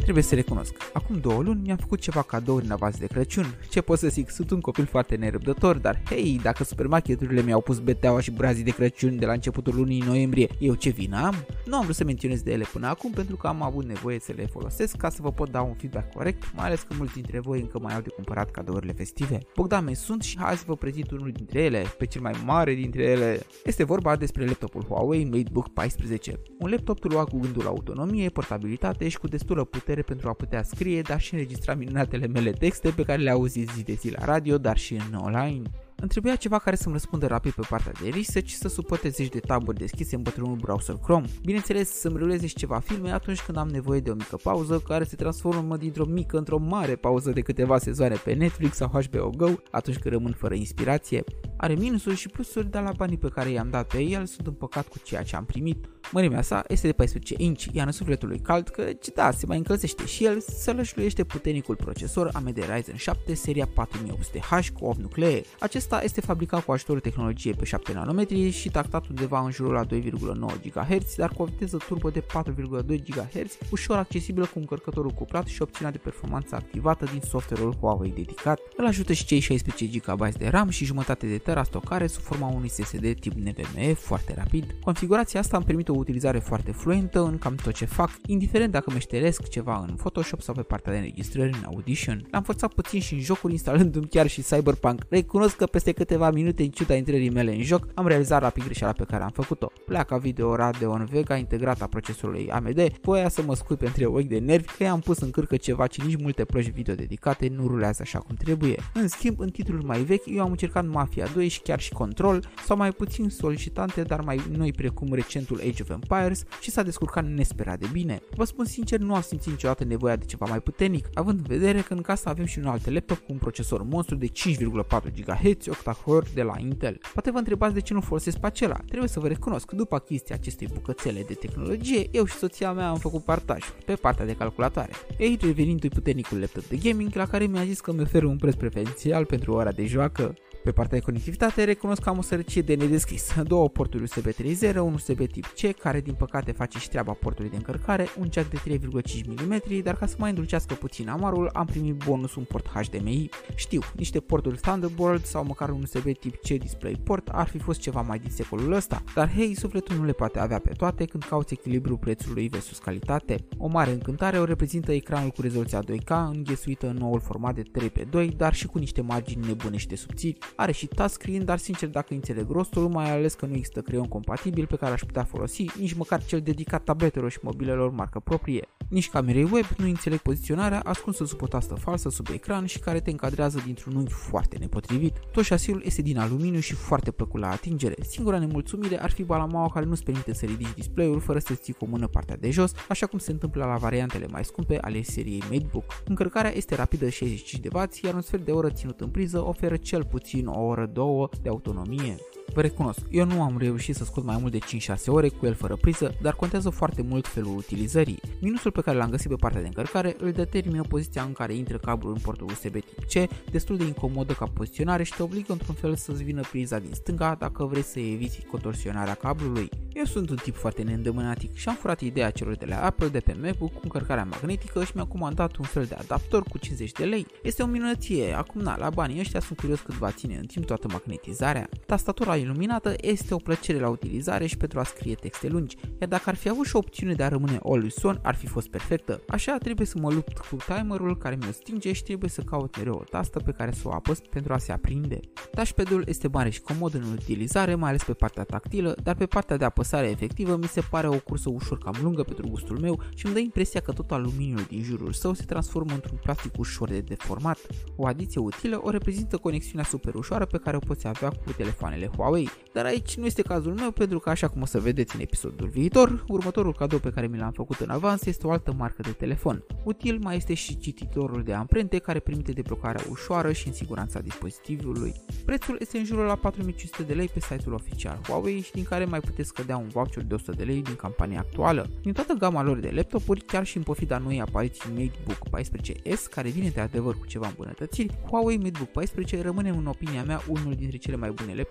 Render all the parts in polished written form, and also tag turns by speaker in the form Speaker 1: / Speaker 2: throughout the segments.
Speaker 1: Trebuie să recunosc, acum 2 luni mi-am făcut ceva cadouri în avans de Crăciun. Ce pot să zic, sunt un copil foarte nerăbdător, dar hei, dacă supermarketurile mi-au pus beteaua și brazii de Crăciun de la începutul lunii noiembrie, eu ce vină am? Nu am vrut să menționez de ele până acum pentru că am avut nevoie să le folosesc ca să vă pot da un feedback corect, mai ales că mulți dintre voi încă mai au de cumpărat cadourile festive. Bogdan sunt și hai să vă prezint unul dintre ele, pe cel mai mare dintre ele. Este vorba despre laptopul Huawei MateBook 14. Un laptop luat cu gândul la autonomie, portabilitate și cu destulă putere pentru a putea scrie, dar și înregistra minunatele mele texte pe care le auzi zi de zi la radio, dar și în online. Îmi trebuia ceva care să-mi răspundă rapid pe partea de research și să suporte zeci de taburi deschise în bătrânul browser Chrome. Bineînțeles, să-mi ruleze și ceva filme atunci când am nevoie de o mică pauză, care se transformă dintr-o mică într-o mare pauză de câteva sezoane pe Netflix sau HBO Go, atunci când rămân fără inspirație. Are minusuri și plusuri, dar la banii pe care i-am dat pe el sunt împăcat cu ceea ce am primit. Mărimea sa este de 14 inch, iar în sufletul lui cald, că da, se mai încălzește și el, sălășluiește puternicul procesor AMD Ryzen 7 seria 4800H cu 8 nuclee. Acesta este fabricat cu ajutorul tehnologiei pe 7 nanometri și tactat undeva în jurul la 2,9 GHz, dar cu o viteză turbo de 4,2 GHz, ușor accesibilă cu încărcătorul cuplat și opțiunea de performanță activată din software-ul Huawei dedicat. Îl ajută și cei 16 GB de RAM și jumătate de tera stocare sub forma unui SSD tip NVMe foarte rapid. Configurația asta îmi permite o utilizare foarte fluentă în cam tot ce fac, indiferent dacă meșteresc ceva în Photoshop sau pe partea de înregistrări în Audition. L-am forțat puțin și în jocuri, instalându-mi chiar și Cyberpunk. Recunosc că peste câteva minute, în ciuda intrării mele în joc, am realizat rapid greșeala pe care am făcut-o. Placa video Radeon Vega integrată a procesorului AMD voia să mă scuip între ochi de nervi că i-am pus în cârcă ceva ce nici multe plăci video dedicate nu rulează așa cum trebuie. În schimb, în titlul mai vechi, eu am încercat Mafia 2 și chiar și Control, sau mai puțin solicitante, dar mai noi precum recentul Age of Empires și s-a descurcat nesperat de bine. Vă spun sincer, nu am simțit niciodată nevoia de ceva mai puternic, având în vedere că în casă avem și un alt laptop cu un procesor monstru de 5,4 GHz octa-core de la Intel. Poate vă întrebați de ce nu folosesc pe acela. Trebuie să vă recunosc că după achiziția acestei bucățele de tehnologie, eu și soția mea am făcut partajul pe partea de calculatoare. Aici revenind-i puternicul laptop de gaming la care mi-a zis că mi oferă un preț preferențial pentru ora de joacă. Pe partea de conectivitate recunosc că am o sărăcie de nedescris, 2 porturi USB 3.0, un USB tip C care din păcate face și treaba portului de încărcare, un jack de 3,5 mm, dar ca să mai îndulcească puțin amarul am primit bonus un port HDMI. Știu, niște porturi Thunderbolt sau măcar un USB tip C DisplayPort ar fi fost ceva mai din secolul ăsta, dar hei, sufletul nu le poate avea pe toate când cauți echilibrul prețului versus calitate. O mare încântare o reprezintă ecranul cu rezoluția 2K înghesuită în noul format de 3x2, dar și cu niște margini nebunește subțiri. Are și touchscreen, dar sincer dacă înțeleg rostul, mai ales că nu există creion compatibil pe care aș putea folosi, nici măcar cel dedicat tabletelor și mobilelor marcă proprie. Nici camerei web nu înțeleg poziționarea ascunsă sub o tastă falsă sub ecran și care te încadrează dintr-un unghi foarte nepotrivit. Tot șasiul este din aluminiu și foarte plăcut la atingere. Singura nemulțumire ar fi balamaua care nu-ți permite să ridici display-ul fără să ții cu o mână partea de jos, așa cum se întâmplă la variantele mai scumpe ale seriei MateBook. Încărcarea este rapidă 65W, iar un sfert de oră ținut în priză oferă cel puțin o oră, 2 de autonomie. Vă recunosc, eu nu am reușit să scot mai mult de 5-6 ore cu el fără priză, dar contează foarte mult felul utilizării. Minusul pe care l-am găsit pe partea de încărcare îl determină poziția în care intră cablul în portul USB tip C, destul de incomodă ca poziționare și te obligă într-un fel să-ți vină priza din stânga dacă vrei să eviți contorsionarea cablului. Eu sunt un tip foarte neîndemânatic și am furat ideea celor de la Apple de pe MacBook cu încărcarea magnetică și mi-am comandat un fel de adaptor cu 50 de lei. Este o minunăție, acum la banii ăștia sunt curios cât va ține în timp toată magnetizarea. Tastatura iluminată este o plăcere la utilizare și pentru a scrie texte lungi, iar dacă ar fi avut și o opțiune de a rămâne always on, ar fi fost perfectă. Așa trebuie să mă lupt cu timerul care mi-o stinge și trebuie să caut mereu o tastă pe care să o apăs pentru a se aprinde. Touchpad-ul este mare și comod în utilizare, mai ales pe partea tactilă, dar pe partea de apăsare efectivă mi se pare o cursă ușor cam lungă pentru gustul meu și îmi dă impresia că tot aluminiul din jurul său se transformă într-un plastic ușor de deformat. O adiție utilă o reprezintă conexiunea super ușoară pe care o poți avea cu telefoanele Huawei, dar aici nu este cazul meu pentru că, așa cum o să vedeți în episodul viitor, următorul cadou pe care mi l-am făcut în avans este o altă marcă de telefon. Util mai este și cititorul de amprente care permite deblocarea ușoară și în siguranța dispozitivului. Prețul este în jurul la 4500 de lei pe site-ul oficial Huawei și din care mai puteți scădea un voucher de 100 de lei din campania actuală. Din toată gama lor de laptopuri, chiar și în pofida noii apariții MateBook 14S, care vine de adevăr cu ceva îmbunătățiri, Huawei MateBook 14 rămâne în opinia mea unul dintre cele mai bune laptopuri de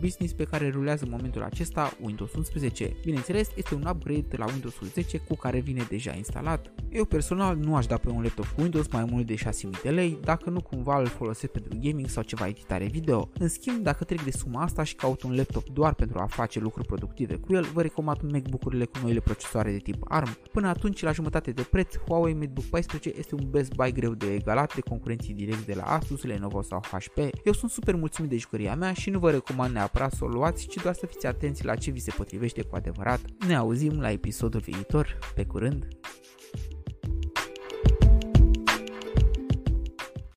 Speaker 1: Business pe care rulează în momentul acesta Windows 11. Bineînțeles, este un upgrade de la Windows 10 cu care vine deja instalat. Eu personal nu aș da pe un laptop cu Windows mai mult de 6.000 de lei, dacă nu cumva îl folosesc pentru gaming sau ceva editare video. În schimb, dacă trec de suma asta și caut un laptop doar pentru a face lucruri productive cu el, vă recomand MacBook-urile cu noile procesoare de tip ARM. Până atunci, la jumătate de preț, Huawei MateBook 14 este un best buy greu de egalat de concurenții direcți de la Asus, Lenovo sau HP. Eu sunt super mulțumit de jucăria mea și nu vă recomand neapărat să o luați, ci doar să fiți atenți la ce vi se potrivește cu adevărat. Ne auzim la episodul viitor. Pe curând!